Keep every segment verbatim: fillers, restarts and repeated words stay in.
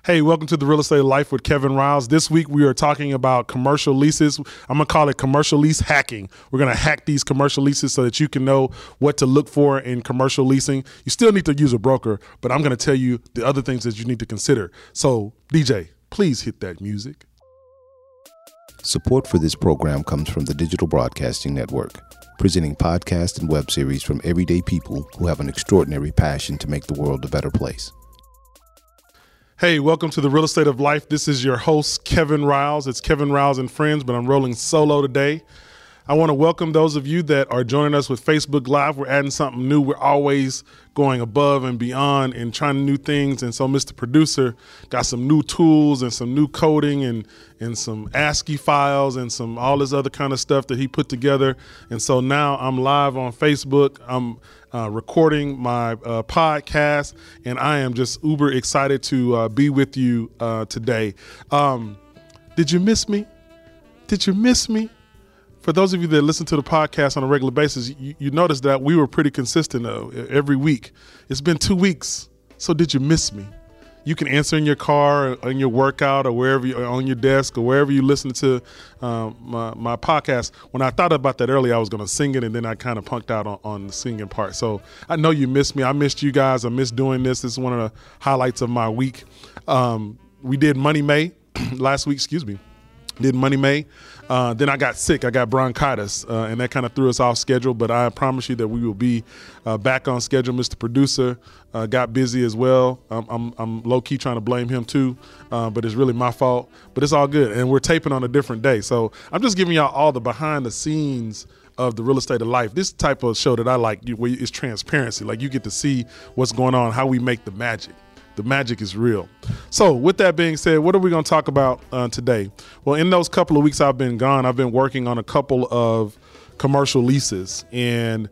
Hey, welcome to the Real Estate Life with Kevin Riles. This week we are talking about commercial leases. I'm going to call it commercial lease hacking. We're going to hack these commercial leases so that you can know what to look for in commercial leasing. You still need to use a broker, but I'm going to tell you the other things that you need to consider. So, D J, please hit that music. Support for this program comes from the Digital Broadcasting Network, presenting podcasts and web series from everyday people who have an extraordinary passion to make the world a better place. Hey, welcome to the Real Estate of Life. This is your host, Kevin Riles. It's Kevin Riles and Friends, but I'm rolling solo today. I want to welcome those of you that are joining us with Facebook Live. We're adding something new. We're always going above and beyond and trying new things. And so Mister Producer got some new tools and some new coding and, and some ASCII files and some all this other kind of stuff that he put together. And so now I'm live on Facebook. I'm uh, recording my uh, podcast, and I am just uber excited to uh, be with you uh, today. Um, did you miss me? Did you miss me? For those of you that listen to the podcast on a regular basis, you, you notice that we were pretty consistent uh, every week. It's been two weeks, so did you miss me? You can answer in your car, or in your workout, or wherever you, or on your desk, or wherever you listen to um, my, my podcast. When I thought about that earlier, I was going to sing it, and then I kind of punked out on, on the singing part. So I know you missed me. I missed you guys. I missed doing this. This is one of the highlights of my week. Um, we did Money May last week, excuse me. Did Money May. Uh, then I got sick. I got bronchitis, uh, and that kind of threw us off schedule. But I promise you that we will be uh, back on schedule. Mister Producer uh, got busy as well. Um, I'm, I'm low-key trying to blame him too, uh, but it's really my fault. But it's all good, and we're taping on a different day. So I'm just giving y'all all the behind-the-scenes of the Real Estate of Life. This type of show that I like, where it's transparency. Like you get to see what's going on, how we make the magic. The magic is real. So with that being said, what are we going to talk about uh, today? Well, in those couple of weeks I've been gone, I've been working on a couple of commercial leases. And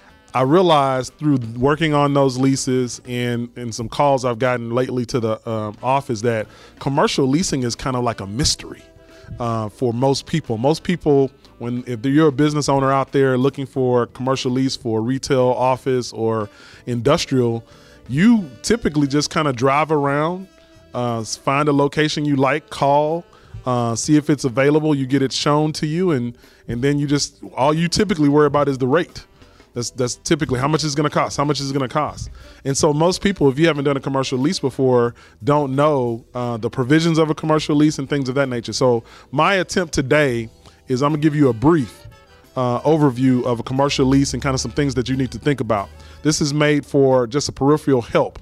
I realized through working on those leases and, and some calls I've gotten lately to the um, office that commercial leasing is kind of like a mystery uh, for most people. Most people, when if you're a business owner out there looking for a commercial lease for retail, office, or industrial, you typically just kind of drive around, uh, find a location you like, call, uh, see if it's available. You get it shown to you, and and then you just all you typically worry about is the rate. That's that's typically how much is going to cost. How much is it going to cost? And so most people, if you haven't done a commercial lease before, don't know uh, the provisions of a commercial lease and things of that nature. So my attempt today is I'm gonna give you a brief uh, overview of a commercial lease and kind of some things that you need to think about. This is made for just a peripheral help.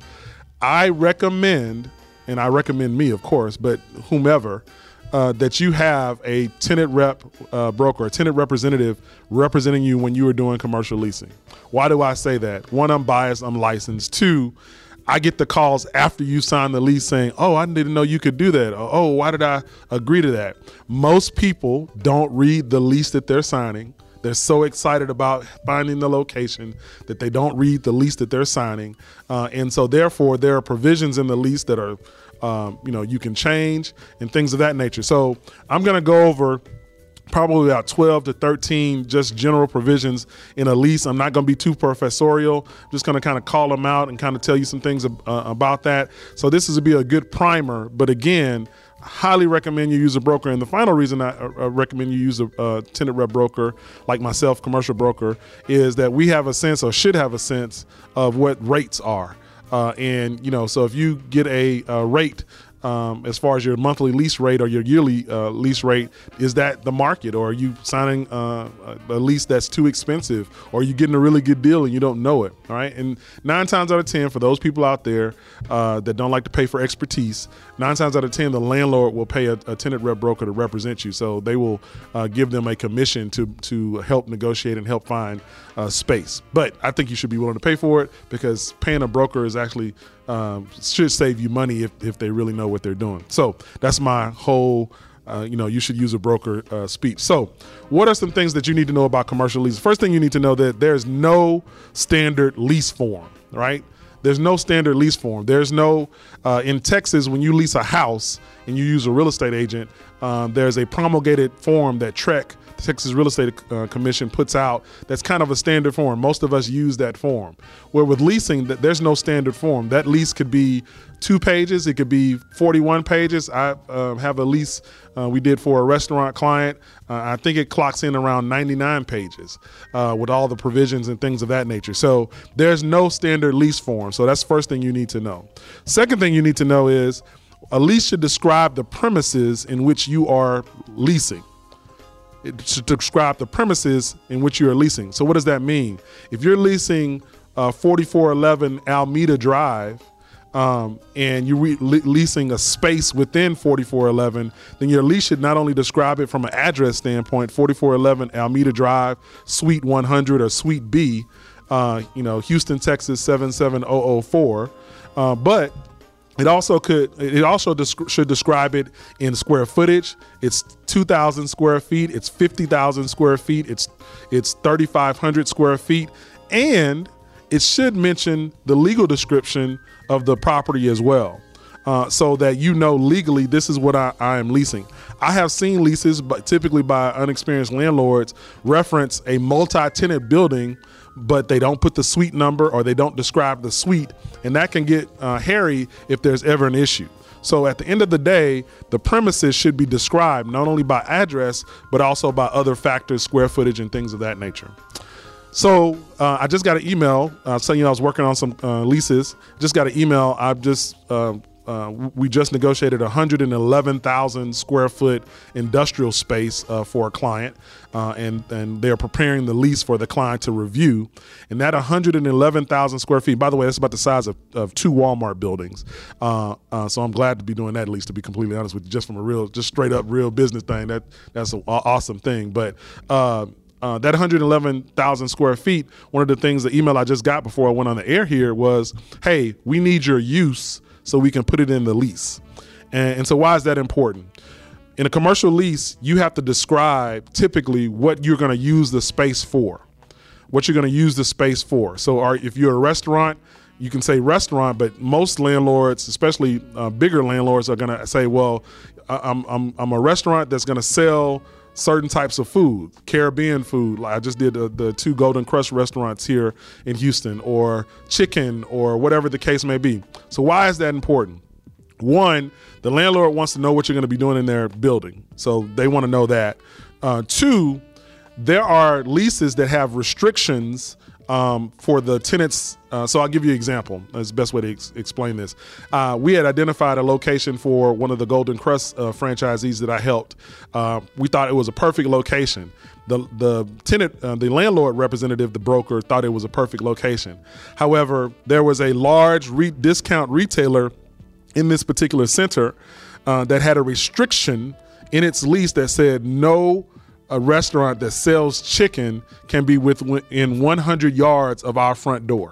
I recommend, and I recommend me, of course, but whomever, uh, that you have a tenant rep uh, broker, a tenant representative representing you when you are doing commercial leasing. Why do I say that? One, I'm biased, I'm licensed. Two, I get the calls after you sign the lease saying, oh, I didn't know you could do that. Or, oh, why did I agree to that? Most people don't read the lease that they're signing. They're so excited about finding the location that they don't read the lease that they're signing. Uh, and so therefore there are provisions in the lease that are, um, you know, you can change and things of that nature. So I'm going to go over probably about twelve to thirteen just general provisions in a lease. I'm not going to be too professorial. I'm just going to kind of call them out and kind of tell you some things uh, about that. So this is to be a good primer. But again, highly recommend you use a broker. And the final reason I uh, recommend you use a uh, tenant rep broker like myself, commercial broker, is that we have a sense or should have a sense of what rates are. Uh, and, you know, so if you get a, a rate Um, as far as your monthly lease rate or your yearly uh, lease rate, is that the market, or are you signing uh, a lease that's too expensive, or are you getting a really good deal and you don't know it? All right, and nine times out of ten, for those people out there uh, that don't like to pay for expertise, nine times out of ten, the landlord will pay a, a tenant rep broker to represent you, so they will uh, give them a commission to to help negotiate and help find uh, space. But I think you should be willing to pay for it, because paying a broker is actually Um, should save you money if, if they really know what they're doing. So that's my whole, uh, you know, you should use a broker uh, speech. So what are some things that you need to know about commercial leases? First thing you need to know that there's no standard lease form, right? There's no standard lease form. There's no, uh, in Texas, when you lease a house and you use a real estate agent, um, there's a promulgated form that T R E C Texas Real Estate uh, Commission puts out that's kind of a standard form. Most of us use that form. Where with leasing, that there's no standard form. That lease could be two pages. It could be forty-one pages. I uh, have a lease uh, we did for a restaurant client. Uh, I think it clocks in around ninety-nine pages uh, with all the provisions and things of that nature. So there's no standard lease form. So that's the first thing you need to know. Second thing you need to know is a lease should describe the premises in which you are leasing. It should describe the premises in which you are leasing. So what does that mean? If you're leasing uh, forty-four eleven Alameda Drive, um, and you're re- le- leasing a space within forty-four eleven, then your lease should not only describe it from an address standpoint, forty-four eleven Alameda Drive, Suite one hundred or Suite B, uh, you know, Houston, Texas seven seven zero zero four, uh, but It also could. It also desc- should describe it in square footage. It's two thousand square feet. It's fifty thousand square feet. It's it's thirty-five hundred square feet, and it should mention the legal description of the property as well, uh, so that you know legally this is what I, I am leasing. I have seen leases, but typically by unexperienced landlords, reference a multi-tenant building, but they don't put the suite number or they don't describe the suite, and that can get uh, hairy if there's ever an issue. So at the end of the day, the premises should be described not only by address, but also by other factors, square footage and things of that nature. So uh, I just got an email uh, saying, you know, I was working on some uh, leases. Just got an email. I've just uh, Uh, we just negotiated one hundred eleven thousand square foot industrial space uh, for a client, uh, and, and they're preparing the lease for the client to review. And that one hundred eleven thousand square feet, by the way, that's about the size of, of two Walmart buildings. Uh, uh, so I'm glad to be doing that lease, to be completely honest with you, just from a real, just straight up real business thing. That That's an awesome thing. But uh, uh, that one hundred eleven thousand square feet, one of the things, the email I just got before I went on the air here was, hey, we need your use so we can put it in the lease. And, and so why is that important? In a commercial lease, you have to describe typically what you're gonna use the space for, what you're gonna use the space for. So are, if you're a restaurant, you can say restaurant, but most landlords, especially uh, bigger landlords, are gonna say, well, I'm, I'm, I'm a restaurant that's gonna sell certain types of food, Caribbean food. Like I just did the, the two Golden Crush restaurants here in Houston, or chicken, or whatever the case may be. So why is that important? One, the landlord wants to know what you're going to be doing in their building. So they want to know that. Uh, two, there are leases that have restrictions um, for the tenants. Uh, so I'll give you an example. That's the best way to ex- explain this. Uh, we had identified a location for one of the Golden Crush uh, franchisees that I helped. Uh, we thought it was a perfect location. The the tenant, uh, the landlord representative, the broker, thought it was a perfect location. However, there was a large re- discount retailer in this particular center uh, that had a restriction in its lease that said no a restaurant that sells chicken can be within one hundred yards of our front door.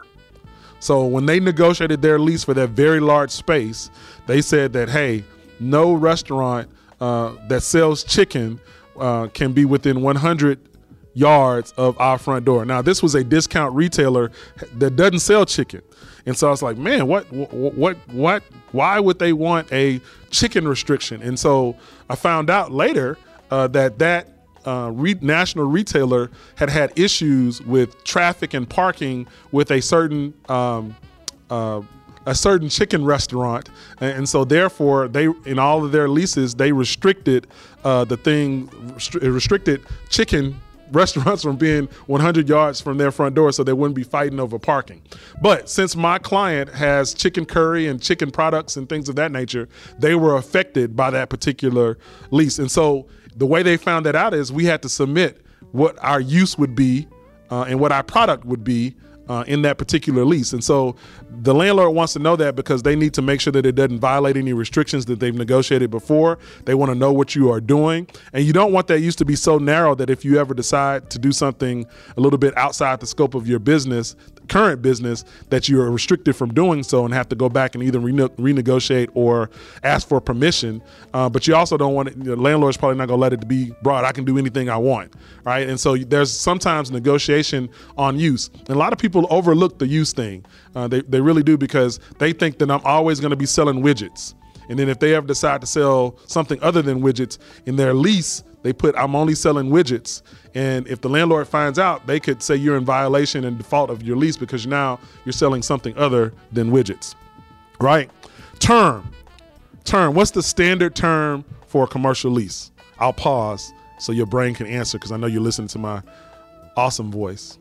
So when they negotiated their lease for that very large space, they said that, hey, no restaurant uh, that sells chicken uh, can be within one hundred yards of our front door. Now, this was a discount retailer that doesn't sell chicken. And so I was like, man, what, what, what, why would they want a chicken restriction? And so I found out later uh, that that Uh, re- national retailer had had issues with traffic and parking with a certain um, uh, a certain chicken restaurant, and, and so therefore they, in all of their leases, they restricted uh, the thing restri- restricted chicken restaurants from being one hundred yards from their front door, so they wouldn't be fighting over parking. But since my client has chicken curry and chicken products and things of that nature, they were affected by that particular lease, and so the way they found that out is we had to submit what our use would be uh, and what our product would be uh, in that particular lease. And so the landlord wants to know that because they need to make sure that it doesn't violate any restrictions that they've negotiated before. They want to know what you are doing. And you don't want that use to be so narrow that if you ever decide to do something a little bit outside the scope of your business, current business, that you are restricted from doing so and have to go back and either rene- renegotiate or ask for permission. Uh, but you also don't want it, the landlord's probably not going to let it be broad. I can do anything I want, right? And so there's sometimes negotiation on use. And a lot of people overlook the use thing. Uh, they, they really do, because they think that I'm always going to be selling widgets. And then if they ever decide to sell something other than widgets in their lease, they put, I'm only selling widgets. And if the landlord finds out, they could say you're in violation and default of your lease because now you're selling something other than widgets, right? Term, term, what's the standard term for a commercial lease? I'll pause so your brain can answer because I know you're listening to my awesome voice.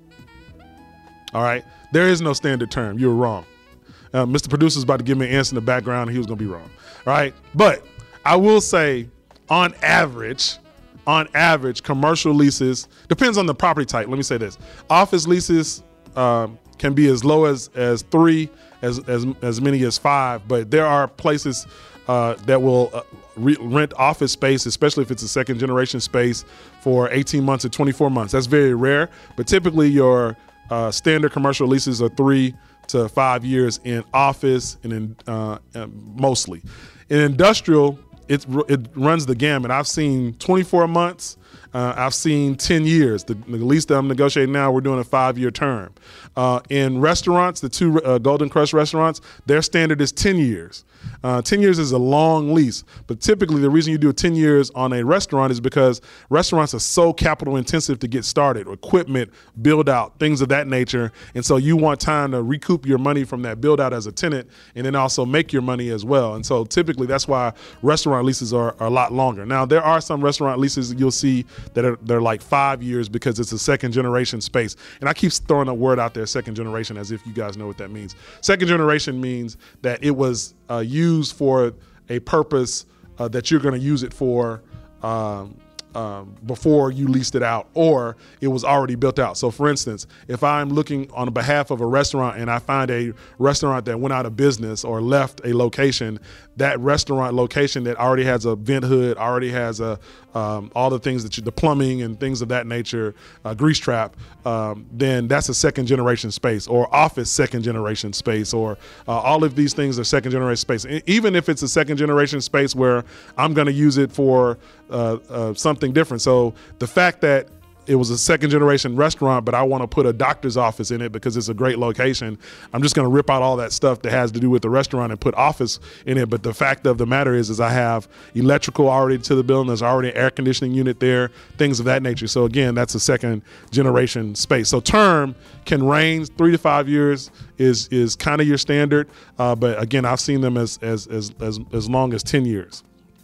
All right, there is no standard term, you're wrong. Uh, Mister Producer's about to give me an answer in the background and he was gonna be wrong, all right? But I will say on average, on average, commercial leases, depends on the property type. Let me say this. Office leases um, can be as low as, as three, as, as, as many as five, but there are places uh, that will uh, re- rent office space, especially if it's a second generation space, for eighteen months or twenty-four months. That's very rare, but typically your uh, standard commercial leases are three to five years in office and in uh, mostly. In industrial, It, it runs the gamut. I've seen twenty-four months. Uh, I've seen ten years. The, the lease that I'm negotiating now, we're doing a five-year term. Uh, in restaurants, the two uh, Golden Krust restaurants, their standard is ten years. Uh, ten years is a long lease, but typically the reason you do ten years on a restaurant is because restaurants are so capital intensive to get started, equipment, build out, things of that nature. And so you want time to recoup your money from that build out as a tenant and then also make your money as well. And so typically that's why restaurant leases are, are a lot longer. Now, there are some restaurant leases that you'll see that are they're like five years because it's a second generation space. And I keep throwing a word out there, second generation, as if you guys know what that means. Second generation means that it was uh, used for a purpose uh, that you're going to use it for um, um, before you leased it out, or it was already built out. So for instance, if I'm looking on behalf of a restaurant and I find a restaurant that went out of business or left a location, that restaurant location that already has a vent hood, already has a um, all the things that you, the plumbing and things of that nature, uh, grease trap, um, then that's a second generation space, or office second generation space, or uh, all of these things are second generation space. Even if it's a second generation space where I'm going to use it for uh, uh, something different. So the fact that it was a second generation restaurant, but I want to put a doctor's office in it because it's a great location, I'm just going to rip out all that stuff that has to do with the restaurant and put office in it. But the fact of the matter is, is I have electrical already to the building. There's already an air conditioning unit there, things of that nature. So again, that's a second generation space. So term can range three to five years is is kind of your standard. Uh, but again, I've seen them as, as, as, as, as long as ten years.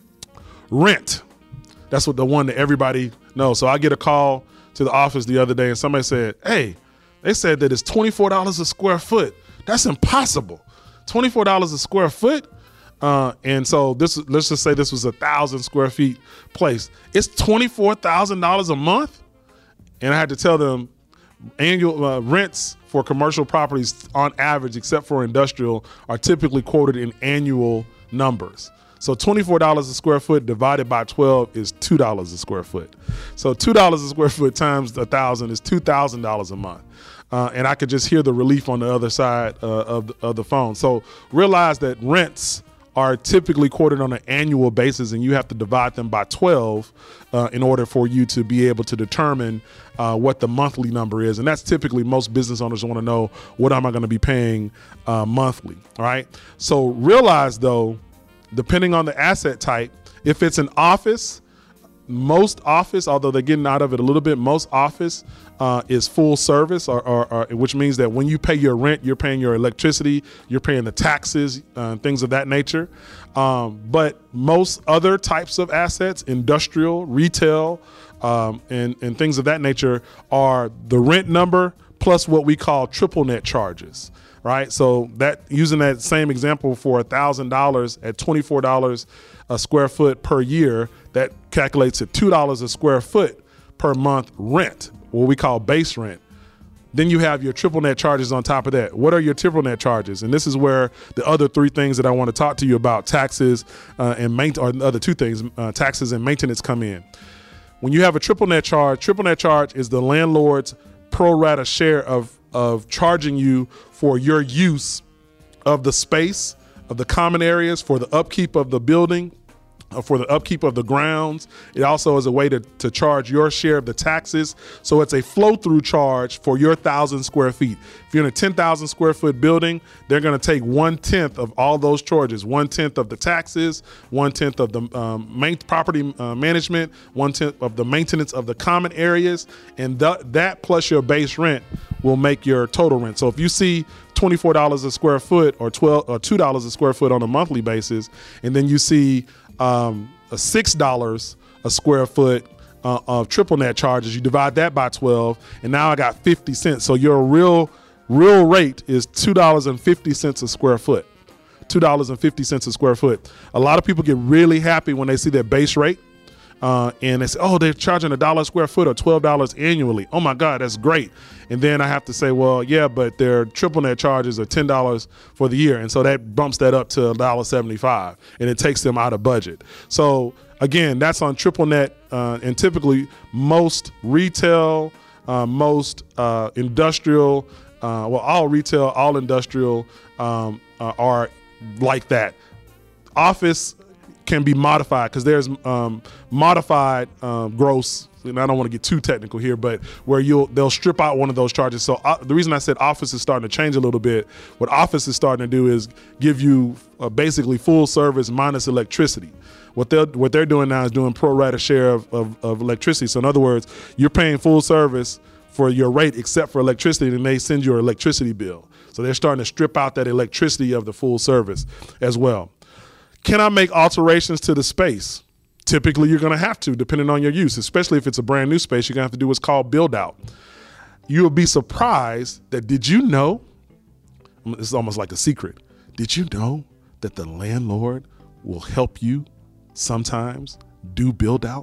Rent. That's what the one that everybody knows. So I get a call to the office the other day and somebody said, hey, they said that it's twenty-four dollars a square foot. That's impossible. twenty-four dollars a square foot. Uh, and so this, let's just say this was a thousand square feet place. It's twenty-four thousand dollars a month. And I had to tell them annual uh, rents for commercial properties on average, except for industrial, are typically quoted in annual numbers. So twenty-four dollars a square foot divided by twelve is two dollars a square foot. So two dollars a square foot times a thousand is two thousand dollars a month. Uh, and I could just hear the relief on the other side uh, of, the, of the phone. So realize that rents are typically quoted on an annual basis, and you have to divide them by twelve uh, in order for you to be able to determine uh, what the monthly number is. And that's typically, most business owners want to know, what am I going to be paying uh, monthly, all right? So realize though, depending on the asset type, if it's an office, most office, although they're getting out of it a little bit, most office uh, is full service, or, or, or which means that when you pay your rent, you're paying your electricity, you're paying the taxes, uh, things of that nature. Um, but most other types of assets, industrial, retail, um, and, and things of that nature, are the rent number plus what we call triple net charges. Right, so that, using that same example, for a thousand dollars at twenty-four dollars a square foot per year, that calculates at two dollars a square foot per month rent, what we call base rent. Then you have your triple net charges on top of that. What are your triple net charges? And this is where the other three things that I want to talk to you about, taxes uh, and main, or the other two things, uh, taxes and maintenance, come in. When you have a triple net charge, triple net charge is the landlord's pro rata share of of charging you for your use of the space, of the common areas, for the upkeep of the building, for the upkeep of the grounds. It also is a way to, to charge your share of the taxes. So it's a flow-through charge for your thousand square feet. If you're in a ten thousand square foot building, they're going to take one-tenth of all those charges, one-tenth of the taxes, one-tenth of the um, main property uh, management, one-tenth of the maintenance of the common areas, and th- that plus your base rent will make your total rent. So if you see twenty-four dollars a square foot or twelve or two dollars a square foot on a monthly basis, and then you see Um, a six dollars a square foot uh, of triple net charges, you divide that by twelve, and now I got fifty cents. So your real real rate is two dollars and fifty cents a square foot. two dollars and fifty cents a square foot. A lot of people get really happy when they see their base rate, uh, and they say, oh, they're charging a dollar a square foot or twelve dollars annually. Oh my God, that's great. And then I have to say, well, yeah, but their triple net charges are ten dollars for the year. And so that bumps that up to one dollar and seventy-five cents, and it takes them out of budget. So again, that's on triple net. Uh, and typically most retail, uh, most uh, industrial, uh, well, all retail, all industrial um, uh, are like that. Office can be modified because there's um, modified um, gross, and I don't want to get too technical here, but where you'll they'll strip out one of those charges. So uh, the reason I said office is starting to change a little bit, what office is starting to do is give you uh, basically full service minus electricity. What they're what they're doing now is doing pro rata share of, of, of electricity. So in other words, you're paying full service for your rate except for electricity, and they send you an electricity bill. So they're starting to strip out that electricity of the full service as well. Can I make alterations to the space? Typically, you're going to have to, depending on your use, especially if it's a brand new space. You're going to have to do what's called build out. You'll be surprised that, did you know, this is almost like a secret, did you know that the landlord will help you sometimes do build out?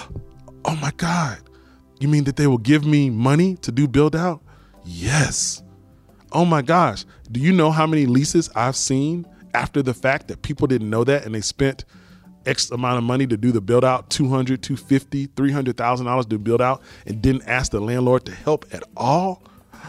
Oh my God. You mean that they will give me money to do build out? Yes. Oh my gosh. Do you know how many leases I've seen after the fact that people didn't know that and they spent X amount of money to do the build out, two hundred, two hundred fifty, three hundred thousand dollars to build out, and didn't ask the landlord to help at all?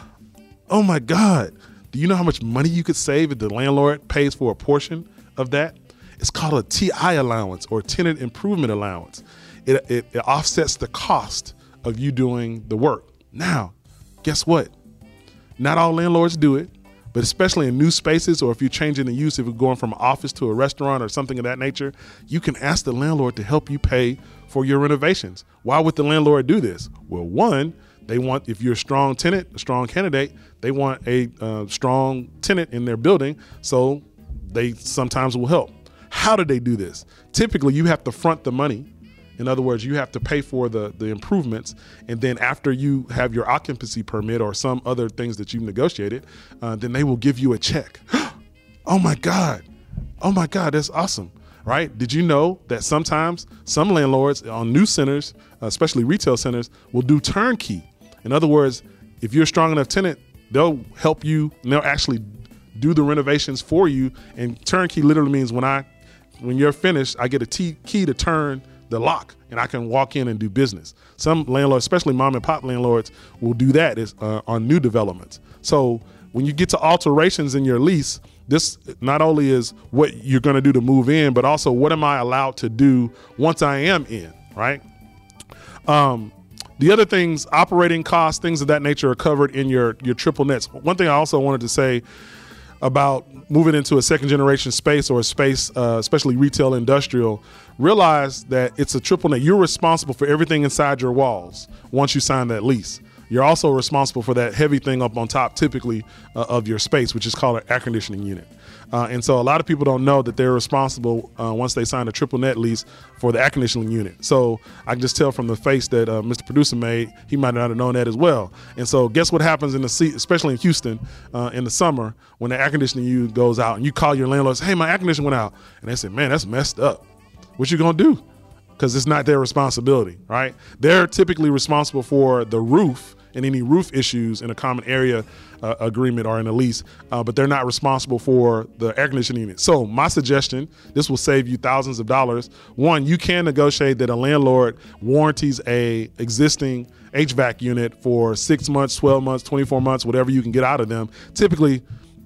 Oh my God. Do you know how much money you could save if the landlord pays for a portion of that? It's called a T I allowance, or tenant improvement allowance. It, it, it offsets the cost of you doing the work. Now, guess what? Not all landlords do it, but especially in new spaces, or if you're changing the use, if you're going from an office to a restaurant or something of that nature, you can ask the landlord to help you pay for your renovations. Why would the landlord do this? Well, one, they want, if you're a strong tenant, a strong candidate, they want a uh, strong tenant in their building, so they sometimes will help. How do they do this? Typically, you have to front the money. In other words, you have to pay for the, the improvements, and then after you have your occupancy permit or some other things that you've negotiated, uh, then they will give you a check. Oh my God. Oh my God, that's awesome, right? Did you know that sometimes some landlords on new centers, especially retail centers, will do turnkey? In other words, if you're a strong enough tenant, they'll help you, and they'll actually do the renovations for you. And turnkey literally means when I, when you're finished, I get a t- key to turn the lock, and I can walk in and do business. Some landlords, especially mom and pop landlords, will do that is, uh, on new developments. So when you get to alterations in your lease, this not only is what you're going to do to move in, but also what am I allowed to do once I am in, right? Um, the other things, operating costs, things of that nature, are covered in your, your triple nets. One thing I also wanted to say about moving into a second generation space, or a space, uh, especially retail, industrial, realize that it's a triple net. You're responsible for everything inside your walls once you sign that lease. You're also responsible for that heavy thing up on top, typically, uh, of your space, which is called an air conditioning unit. Uh, and so a lot of people don't know that they're responsible uh, once they sign a triple net lease for the air conditioning unit. So I can just tell from the face that uh, Mister Producer made, he might not have known that as well. And so guess what happens in the seat, especially in Houston uh, in the summer, when the air conditioning unit goes out and you call your landlord, hey, my air conditioner went out. And they say, man, that's messed up. What you gonna do? Because it's not their responsibility, right? They're typically responsible for the roof and any roof issues in a common area uh, agreement or in a lease, uh, but they're not responsible for the air conditioning unit. So my suggestion, this will save you thousands of dollars. One, you can negotiate that a landlord warranties a existing H V A C unit for six months, twelve months, twenty-four months, whatever you can get out of them. Typically,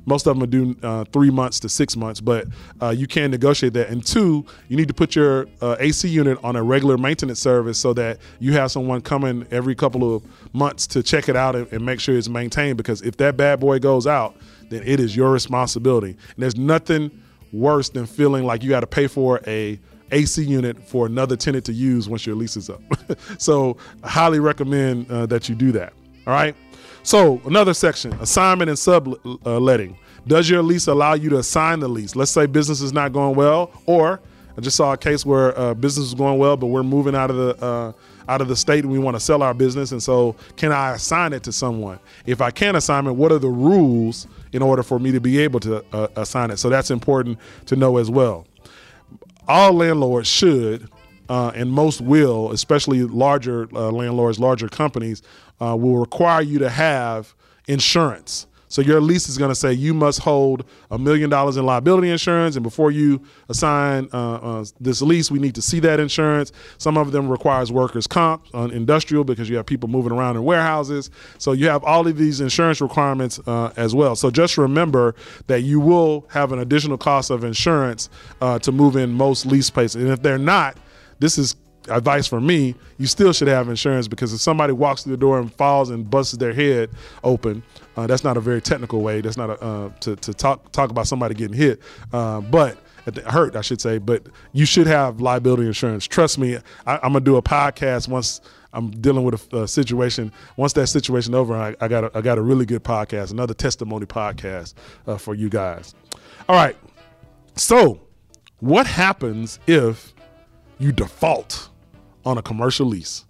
Most of them do uh, three months to six months, but uh, you can negotiate that. And two, you need to put your uh, A C unit on a regular maintenance service so that you have someone coming every couple of months to check it out and, and make sure it's maintained, because if that bad boy goes out, then it is your responsibility. And there's nothing worse than feeling like you got to pay for a A C unit for another tenant to use once your lease is up. So I highly recommend uh, that you do that. All right. So another section, assignment and subletting. Does your lease allow you to assign the lease? Let's say business is not going well, or I just saw a case where uh, business is going well, but we're moving out of the uh, out of the state and we want to sell our business. And so can I assign it to someone? If I can assign it, what are the rules in order for me to be able to uh, assign it? So that's important to know as well. All landlords should, uh, and most will, especially larger uh, landlords, larger companies, uh, will require you to have insurance. So your lease is going to say you must hold a million dollars in liability insurance, and before you assign uh, uh, this lease, we need to see that insurance. Some of them requires workers' comp on industrial because you have people moving around in warehouses. So you have all of these insurance requirements uh, as well. So just remember that you will have an additional cost of insurance uh, to move in most lease places. And if they're not, this is advice from me, you still should have insurance, because if somebody walks through the door and falls and busts their head open, uh, that's not a very technical way. That's not a, uh, to, to talk talk about somebody getting hit, uh, but at the, hurt, I should say. But you should have liability insurance. Trust me, I, I'm gonna do a podcast once I'm dealing with a, a situation. Once that situation over, I, I got a, I got a really good podcast, another testimony podcast uh, for you guys. All right. So, what happens if you default on a commercial lease?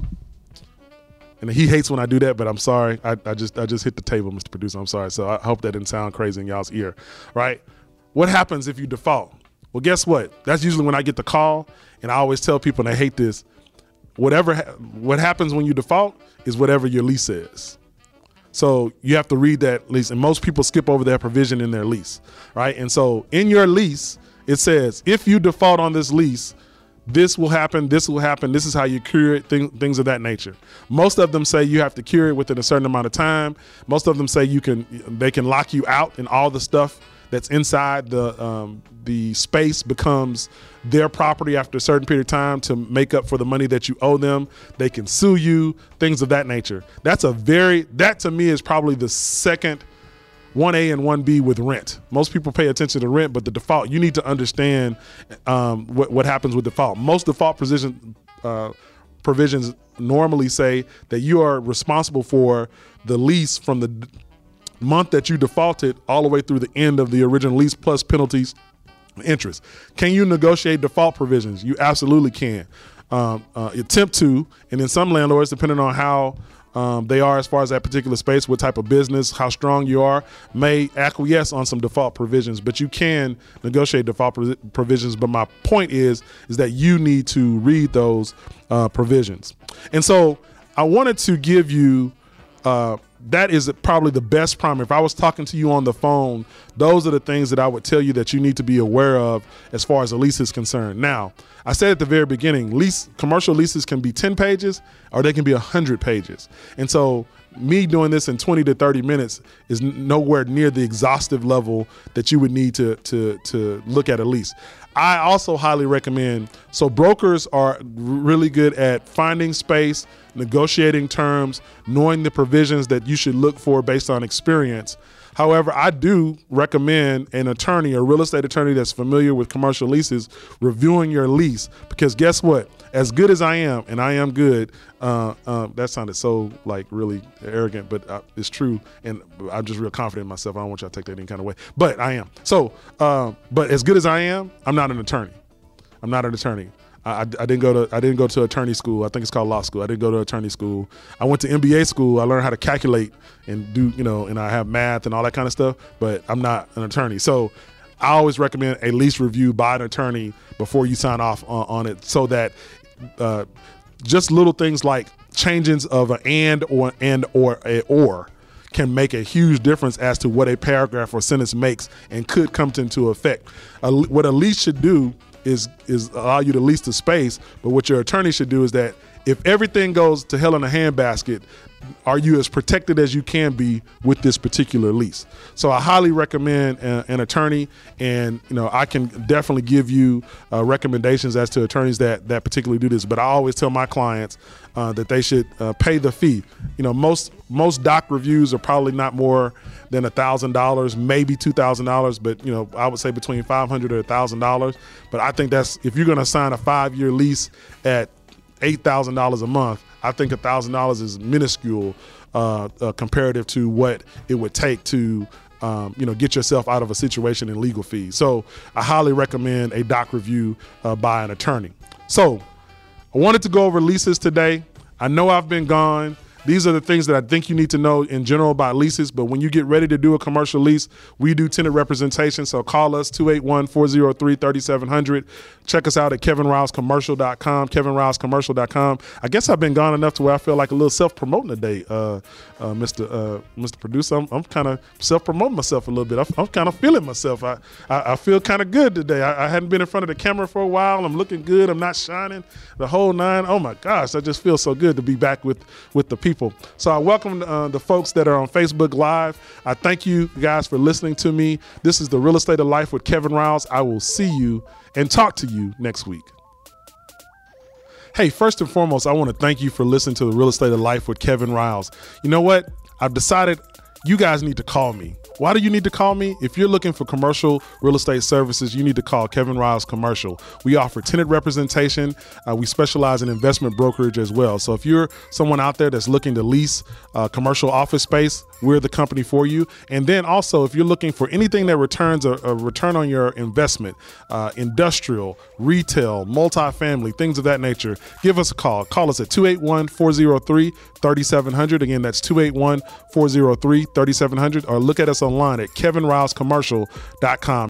And he hates when I do that, but I'm sorry. I, I just I just hit the table, Mister Producer. I'm sorry. So I hope that didn't sound crazy in y'all's ear, right? What happens if you default? Well, guess what? That's usually when I get the call, and I always tell people, and they hate this, whatever ha- what happens when you default is whatever your lease says. So you have to read that lease, and most people skip over that provision in their lease, right? And so in your lease, it says, if you default on this lease, this will happen, this will happen, this is how you cure it, thing, things of that nature. Most of them say you have to cure it within a certain amount of time. Most of them say you can, they can lock you out, and all the stuff that's inside the um, the space becomes their property after a certain period of time to make up for the money that you owe them. They can sue you, things of that nature. That's a very, that to me is probably the second one A and one B with rent. Most people pay attention to rent, but the default, you need to understand um, what, what happens with default. Most default provision, uh, provisions normally say that you are responsible for the lease from the d- month that you defaulted all the way through the end of the original lease, plus penalties, interest. Can you negotiate default provisions? You absolutely can. Um, uh, attempt to, and then some landlords, depending on how Um, they are as far as that particular space, what type of business, how strong you are, may acquiesce on some default provisions, but you can negotiate default pro- provisions. But my point is, is that you need to read those uh, provisions. And so I wanted to give you, uh, that is probably the best primer. If I was talking to you on the phone, those are the things that I would tell you that you need to be aware of as far as a lease is concerned. Now, I said at the very beginning, lease commercial leases can be ten pages or they can be one hundred pages. And so me doing this in twenty to thirty minutes is nowhere near the exhaustive level that you would need to, to, to look at a lease. I also highly recommend, so brokers are really good at finding space, negotiating terms, knowing the provisions that you should look for based on experience. However, I do recommend an attorney, a real estate attorney that's familiar with commercial leases, reviewing your lease, because guess what? As good as I am, and I am good, uh, uh, that sounded so like really arrogant, but uh, it's true, and I'm just real confident in myself. I don't want y'all to take that any kind of way, but I am. So, uh, but as good as I am, I'm not an attorney. I'm not an attorney. I, I didn't go to I didn't go to attorney school. I think it's called law school. I didn't go to attorney school. I went to M B A school. I learned how to calculate and do, you know, and I have math and all that kind of stuff, but I'm not an attorney. So I always recommend a lease review by an attorney before you sign off on, on it, so that uh, just little things like changes of an and or and or a or can make a huge difference as to what a paragraph or sentence makes and could come into effect. A, what a lease should do is is allow you to lease the space, but what your attorney should do is that if everything goes to hell in a handbasket, are you as protected as you can be with this particular lease? So I highly recommend a, an attorney, and you know I can definitely give you uh, recommendations as to attorneys that that particularly do this. But I always tell my clients uh, that they should uh, pay the fee. You know, most most doc reviews are probably not more than a thousand dollars, maybe two thousand dollars. But you know, I would say between five hundred or a thousand dollars. But I think that's if you're going to sign a five-year lease at eight thousand dollars a month, I think one thousand dollars is minuscule uh, uh, comparative to what it would take to um, you know, get yourself out of a situation in legal fees. So I highly recommend a doc review uh, by an attorney. So I wanted to go over leases today. I know I've been gone. These are the things that I think you need to know in general about leases, but when you get ready to do a commercial lease, we do tenant representation, so call us, two eight one, four oh three, three seven zero zero. Check us out at kevin riles commercial dot com, kevin riles commercial dot com. I guess I've been gone enough to where I feel like a little self-promoting today, uh, uh, Mister Uh, Mister Producer. I'm, I'm kind of self-promoting myself a little bit. I'm, I'm kind of feeling myself. I, I, I feel kind of good today. I, I hadn't been in front of the camera for a while. I'm looking good. I'm not shining, the whole nine. Oh, my gosh, I just feel so good to be back with, with the people. So I welcome uh, the folks that are on Facebook Live. I thank you guys for listening to me. This is The Real Estate of Life with Kevin Riles. I will see you and talk to you next week. Hey, first and foremost, I want to thank you for listening to The Real Estate of Life with Kevin Riles. You know what? I've decided you guys need to call me. Why do you need to call me? If you're looking for commercial real estate services, you need to call Kevin Riles Commercial. We offer tenant representation. Uh, we specialize in investment brokerage as well. So if you're someone out there that's looking to lease uh, commercial office space, we're the company for you. And then also, if you're looking for anything that returns a, a return on your investment, uh, industrial, retail, multifamily, things of that nature, give us a call. Call us at two eight one, four oh three, three seven zero zero. Again, that's two eight one, four oh three, three seven zero zero, or look at us online at kevin riles commercial dot com.